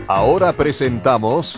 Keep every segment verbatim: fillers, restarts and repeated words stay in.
Ahora presentamos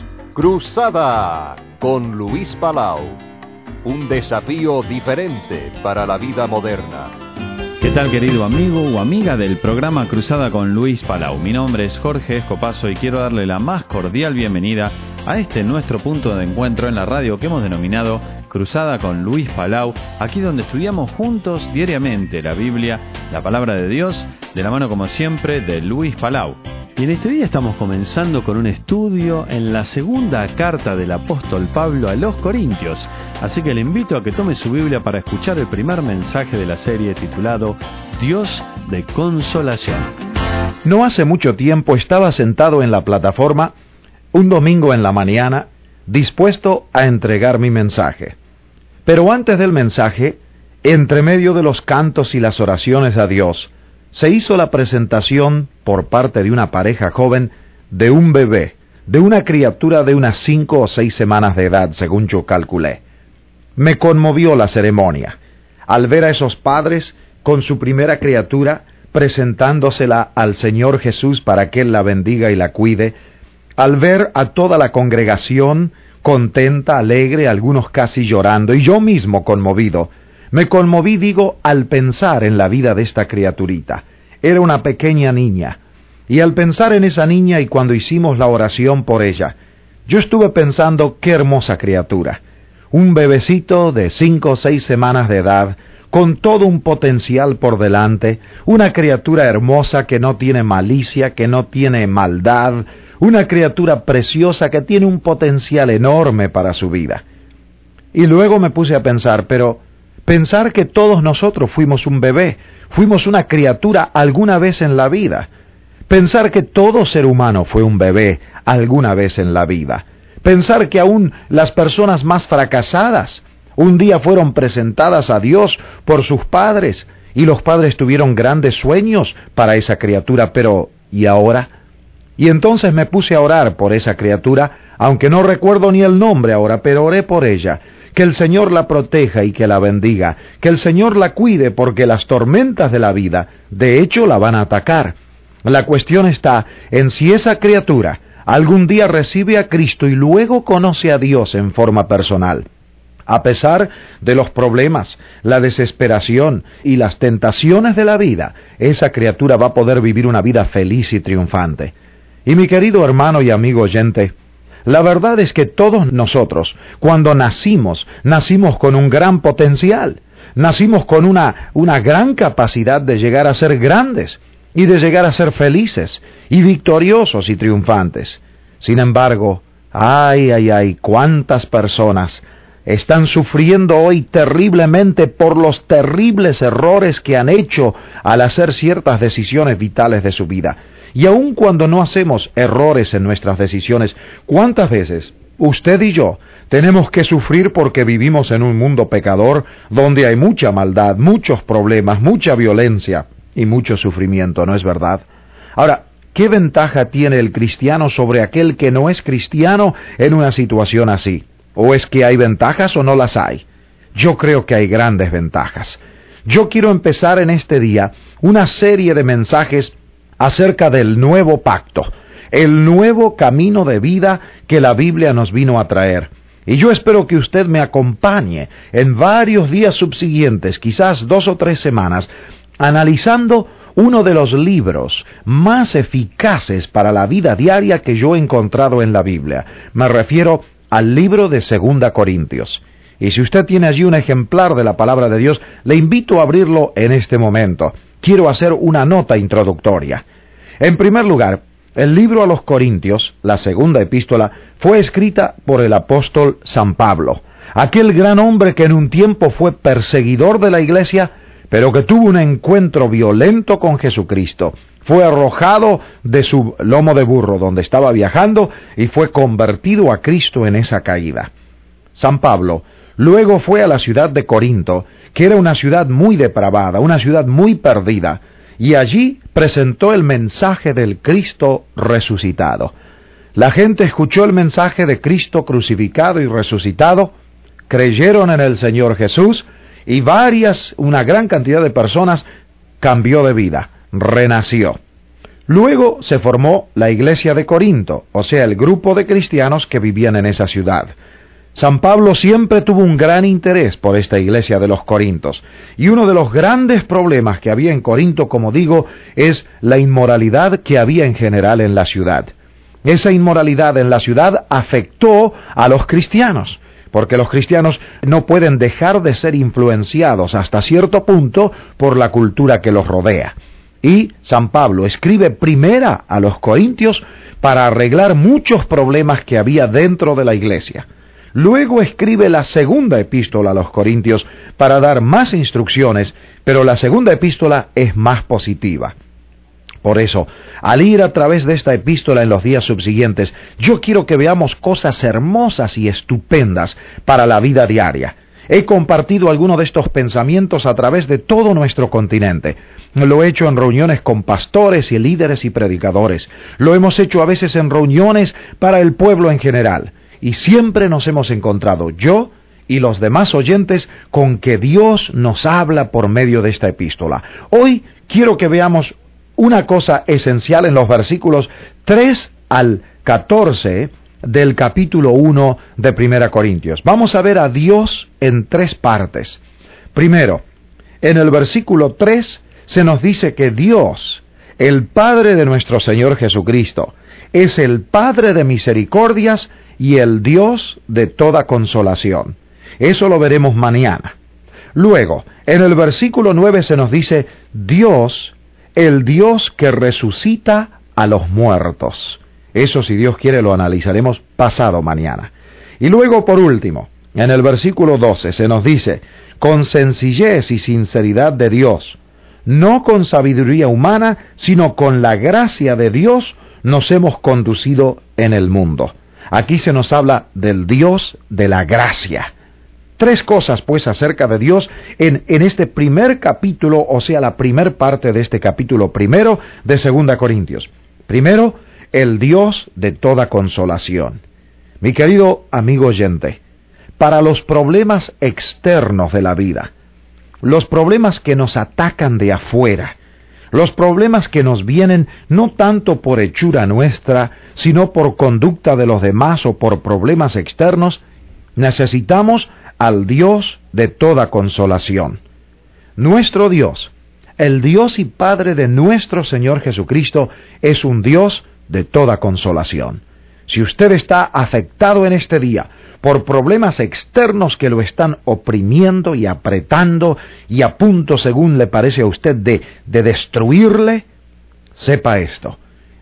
Cruzada con Luis Palau. Un desafío diferente para la vida moderna. ¿Qué tal, querido amigo o amiga del programa Cruzada con Luis Palau? Mi nombre es Jorge Escopazo y quiero darle la más cordial bienvenida a este nuestro punto de encuentro en la radio que hemos denominado Cruzada con Luis Palau, aquí donde estudiamos juntos diariamente la Biblia, la Palabra de Dios, de la mano como siempre de Luis Palau. Y en este día estamos comenzando con un estudio en la segunda carta del apóstol Pablo a los Corintios. Así que le invito a que tome su Biblia para escuchar el primer mensaje de la serie titulado Dios de Consolación. No hace mucho tiempo estaba sentado en la plataforma, un domingo en la mañana, dispuesto a entregar mi mensaje. Pero antes del mensaje, entre medio de los cantos y las oraciones a Dios, se hizo la presentación por parte de una pareja joven de un bebé, de una criatura de unas cinco o seis semanas de edad, según yo calculé. Me conmovió la ceremonia, al ver a esos padres con su primera criatura presentándosela al Señor Jesús para que Él la bendiga y la cuide, al ver a toda la congregación contenta, alegre, algunos casi llorando, y yo mismo conmovido. Me conmoví, digo, al pensar en la vida de esta criaturita. Era una pequeña niña, y al pensar en esa niña y cuando hicimos la oración por ella, yo estuve pensando qué hermosa criatura. Un bebecito de cinco o seis semanas de edad, con todo un potencial por delante, una criatura hermosa que no tiene malicia, que no tiene maldad, una criatura preciosa que tiene un potencial enorme para su vida. Y luego me puse a pensar, pero pensar que todos nosotros fuimos un bebé, fuimos una criatura alguna vez en la vida. Pensar que todo ser humano fue un bebé alguna vez en la vida. Pensar que aún las personas más fracasadas un día fueron presentadas a Dios por sus padres y los padres tuvieron grandes sueños para esa criatura, pero ¿y ahora? Y entonces me puse a orar por esa criatura, aunque no recuerdo ni el nombre ahora, pero oré por ella. Que el Señor la proteja y que la bendiga, que el Señor la cuide porque las tormentas de la vida, de hecho, la van a atacar. La cuestión está en si esa criatura algún día recibe a Cristo y luego conoce a Dios en forma personal. A pesar de los problemas, la desesperación y las tentaciones de la vida, esa criatura va a poder vivir una vida feliz y triunfante. Y mi querido hermano y amigo oyente, la verdad es que todos nosotros, cuando nacimos, nacimos con un gran potencial. Nacimos con una, una gran capacidad de llegar a ser grandes y de llegar a ser felices y victoriosos y triunfantes. Sin embargo, ay, ay, ay, cuántas personas están sufriendo hoy terriblemente por los terribles errores que han hecho al hacer ciertas decisiones vitales de su vida. Y aun cuando no hacemos errores en nuestras decisiones, ¿cuántas veces usted y yo tenemos que sufrir porque vivimos en un mundo pecador donde hay mucha maldad, muchos problemas, mucha violencia y mucho sufrimiento, ¿no es verdad? Ahora, ¿qué ventaja tiene el cristiano sobre aquel que no es cristiano en una situación así? ¿O es que hay ventajas o no las hay? Yo creo que hay grandes ventajas. Yo quiero empezar en este día una serie de mensajes acerca del nuevo pacto, el nuevo camino de vida que la Biblia nos vino a traer. Y yo espero que usted me acompañe en varios días subsiguientes, quizás dos o tres semanas, analizando uno de los libros más eficaces para la vida diaria que yo he encontrado en la Biblia. Me refiero al libro de Segunda Corintios. Y si usted tiene allí un ejemplar de la Palabra de Dios, le invito a abrirlo en este momento. Quiero hacer una nota introductoria. En primer lugar, el libro a los Corintios, la segunda epístola, fue escrita por el apóstol San Pablo, aquel gran hombre que en un tiempo fue perseguidor de la iglesia, pero que tuvo un encuentro violento con Jesucristo. Fue arrojado de su lomo de burro donde estaba viajando y fue convertido a Cristo en esa caída. San Pablo luego fue a la ciudad de Corinto, que era una ciudad muy depravada, una ciudad muy perdida, y allí presentó el mensaje del Cristo resucitado. La gente escuchó el mensaje de Cristo crucificado y resucitado, creyeron en el Señor Jesús, y varias, una gran cantidad de personas cambió de vida, renació. Luego se formó la iglesia de Corinto, o sea, el grupo de cristianos que vivían en esa ciudad. San Pablo siempre tuvo un gran interés por esta iglesia de los Corintos, y uno de los grandes problemas que había en Corinto, como digo, es la inmoralidad que había en general en la ciudad. Esa inmoralidad en la ciudad afectó a los cristianos, porque los cristianos no pueden dejar de ser influenciados hasta cierto punto por la cultura que los rodea. Y San Pablo escribe primera a los corintios para arreglar muchos problemas que había dentro de la iglesia. Luego escribe la segunda epístola a los corintios para dar más instrucciones, pero la segunda epístola es más positiva. Por eso, al ir a través de esta epístola en los días subsiguientes, yo quiero que veamos cosas hermosas y estupendas para la vida diaria. He compartido algunos de estos pensamientos a través de todo nuestro continente. Lo he hecho en reuniones con pastores y líderes y predicadores. Lo hemos hecho a veces en reuniones para el pueblo en general. Y siempre nos hemos encontrado, yo y los demás oyentes, con que Dios nos habla por medio de esta epístola. Hoy quiero que veamos una cosa esencial en los versículos tres al catorce del capítulo uno de Primera Corintios. Vamos a ver a Dios en tres partes. Primero, en el versículo tres se nos dice que Dios, el Padre de nuestro Señor Jesucristo, es el Padre de misericordias y el Dios de toda consolación. Eso lo veremos mañana. Luego, en el versículo nueve se nos dice, Dios, el Dios que resucita a los muertos. Eso, si Dios quiere, lo analizaremos pasado mañana. Y luego, por último, en el versículo doce se nos dice, con sencillez y sinceridad de Dios, no con sabiduría humana, sino con la gracia de Dios, nos hemos conducido en el mundo. Aquí se nos habla del Dios de la gracia. Tres cosas, pues, acerca de Dios en, en este primer capítulo, o sea, la primer parte de este capítulo primero de Segunda Corintios. Primero, el Dios de toda consolación. Mi querido amigo oyente, para los problemas externos de la vida, los problemas que nos atacan de afuera, los problemas que nos vienen no tanto por hechura nuestra, sino por conducta de los demás o por problemas externos, necesitamos al Dios de toda consolación. Nuestro Dios, el Dios y Padre de nuestro Señor Jesucristo, es un Dios de toda consolación. Si usted está afectado en este día por problemas externos que lo están oprimiendo y apretando y a punto, según le parece a usted, de, de destruirle, sepa esto: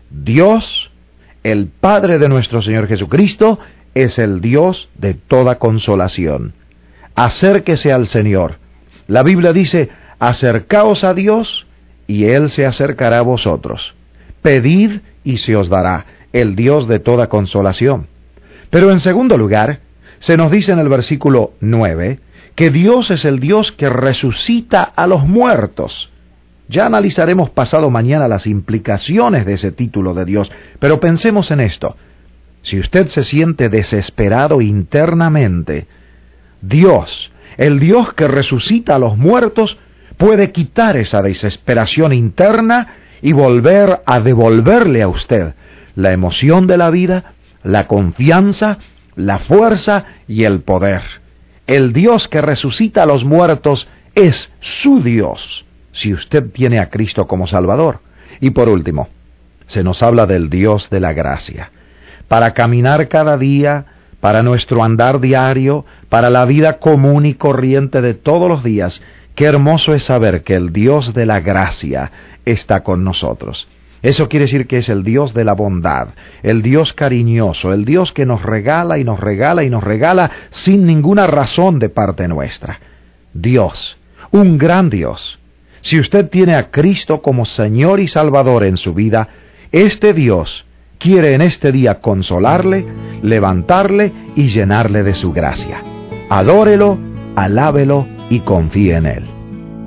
Dios, el Padre de nuestro Señor Jesucristo, es el Dios de toda consolación. Acérquese al Señor. La Biblia dice, acercaos a Dios y Él se acercará a vosotros. Pedid y se os dará, el Dios de toda consolación. Pero en segundo lugar, se nos dice en el versículo nueve, que Dios es el Dios que resucita a los muertos. Ya analizaremos pasado mañana las implicaciones de ese título de Dios, pero pensemos en esto. Si usted se siente desesperado internamente, Dios, el Dios que resucita a los muertos, puede quitar esa desesperación interna y volver a devolverle a usted la emoción de la vida, la confianza, la fuerza y el poder. El Dios que resucita a los muertos es su Dios, si usted tiene a Cristo como Salvador. Y por último, se nos habla del Dios de la gracia. Para caminar cada día, para nuestro andar diario, para la vida común y corriente de todos los días, qué hermoso es saber que el Dios de la gracia está con nosotros. Eso quiere decir que es el Dios de la bondad, el Dios cariñoso, el Dios que nos regala y nos regala y nos regala sin ninguna razón de parte nuestra. Dios, un gran Dios. Si usted tiene a Cristo como Señor y Salvador en su vida, este Dios quiere en este día consolarle, levantarle y llenarle de su gracia. Adórelo, alábelo y confíe en Él.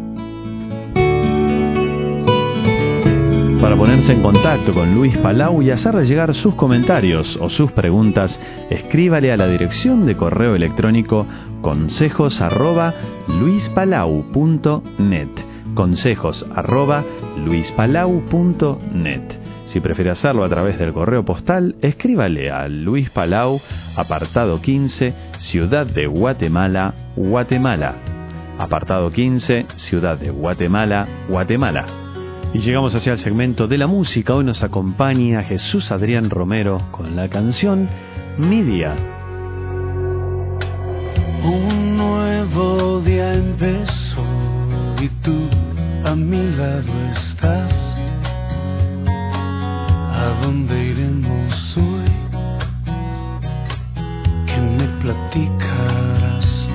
Para ponerse en contacto con Luis Palau y hacerle llegar sus comentarios o sus preguntas, escríbale a la dirección de correo electrónico consejos arroba luispalau punto net. consejos arroba luispalau punto net. Si prefiere hacerlo a través del correo postal, escríbale a Luis Palau, apartado quince, Ciudad de Guatemala, Guatemala. Apartado quince, Ciudad de Guatemala, Guatemala. Y llegamos hacia el segmento de la música. Hoy nos acompaña Jesús Adrián Romero con la canción Mi Día. Un nuevo día empezó y tú a mi lado estás. ¿A dónde iremos hoy? ¿Qué me platicarás?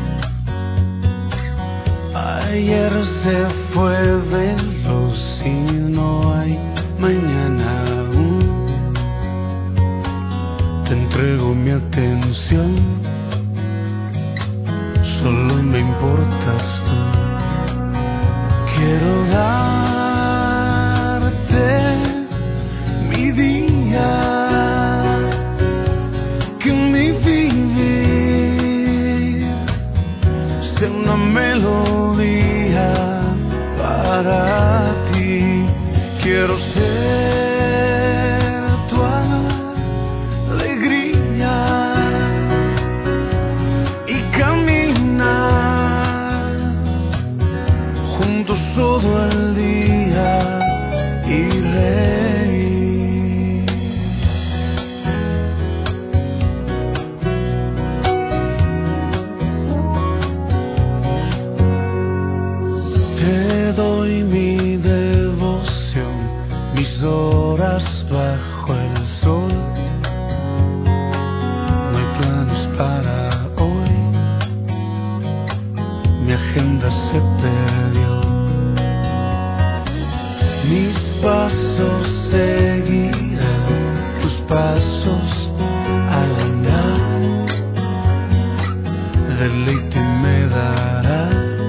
Ayer se fue veloz y no hay mañana aún. Te entrego mi atención, solo me importas tú. Quiero darte mi día, que mi vivir sea una melodía para ti. Quiero ser tu alegría y caminar juntos todo el día y reír. Te doy mi devoción, mis horas bajo el sol. No hay planes para hoy, mi agenda se perdió. Mis pasos seguirán tus pasos al andar. Deleite me dará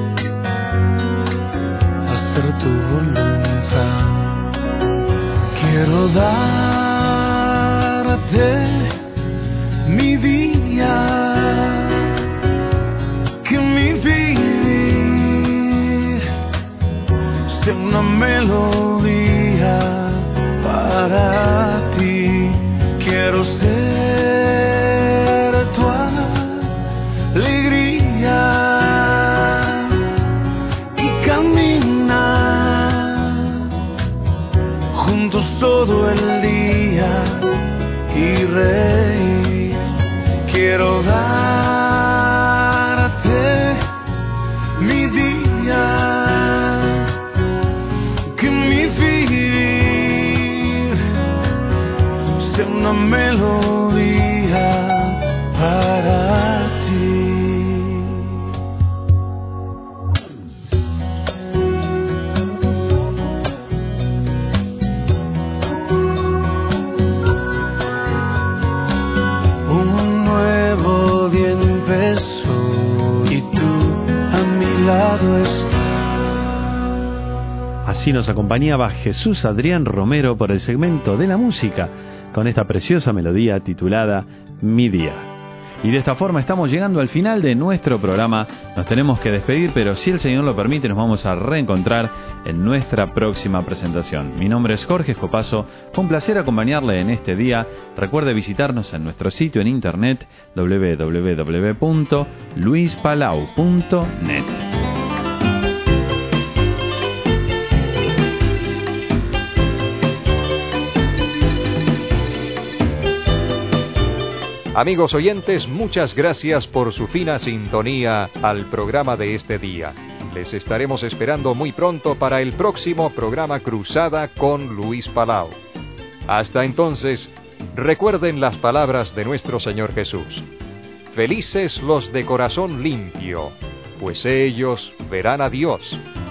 hacer tu voluntad. Quiero darte mi día, que mi vivir sea una melodía para ti. Quiero ser tu alegría y caminar juntos todo el día y reír. Quiero darte mi día, que mi vivir sea una melodía para ti. Un nuevo día empezó y tú a mi lado estás. Así nos acompañaba Jesús Adrián Romero por el segmento de la música, con esta preciosa melodía titulada Mi Día. Y de esta forma estamos llegando al final de nuestro programa. Nos tenemos que despedir, pero si el Señor lo permite, nos vamos a reencontrar en nuestra próxima presentación. Mi nombre es Jorge Escopazo. Fue un placer acompañarle en este día. Recuerde visitarnos en nuestro sitio en internet doble u doble u doble u punto luis palau punto net. Amigos oyentes, muchas gracias por su fina sintonía al programa de este día. Les estaremos esperando muy pronto para el próximo programa Cruzada con Luis Palau. Hasta entonces, recuerden las palabras de nuestro Señor Jesús. Felices los de corazón limpio, pues ellos verán a Dios.